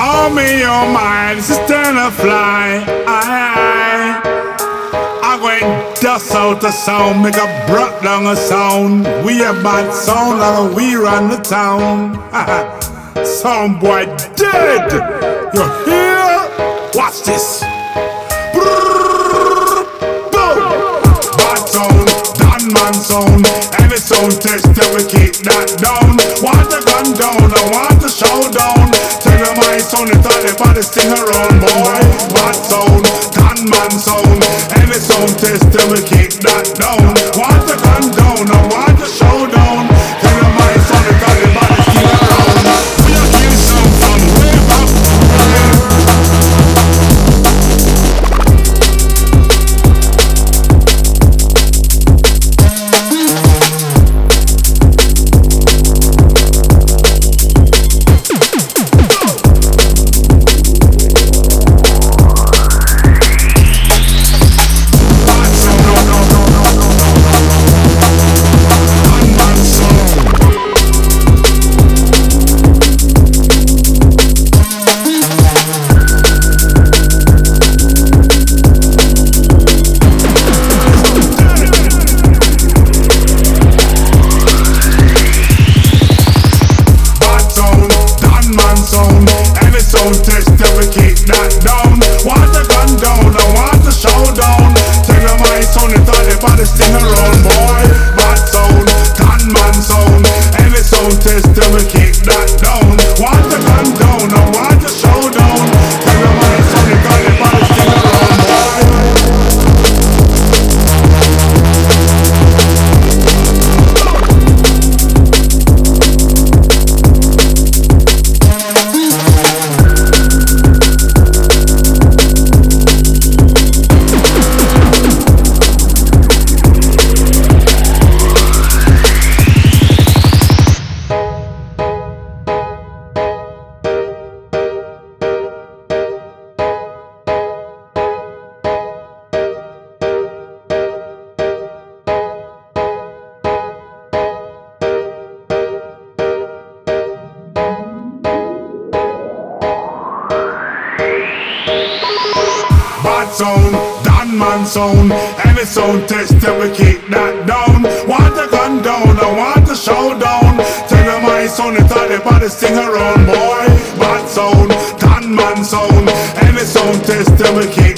On me your mind, this is turn a fly. I going dust out the sound, make a brought down a sound. We a bad sound and we run the town. Sound boy dead. You hear? Watch this. Brrr, boom. Bad sound, done man sound. Any sound test till we keep that down. Want the gun down, I want the show down. Tell them my sound, it's all the baddest thing around, boy. Bad sound, done man sound. Any sound test till we keep that down. Want the gun down, I want the show down. Tell them my sound, it's all the baddest thing around. We are kill sound from way back. Test till we keep that down. Want the gun down, I want the show down. Tell them my sound, it's all the baddest thing around, boy. Bad sound, gunman sound. Any sound test till we keep that down. Want the gun down, I want the show down. Tell them my sound, it's all the baddest thing around, boy. Bad sound, done man sound. Any sound test till we keep that down. Want the gun down, I want the show down. Tell them my sound, it's all the baddest thing around, boy. Bad sound, done man sound. Any sound test till we keep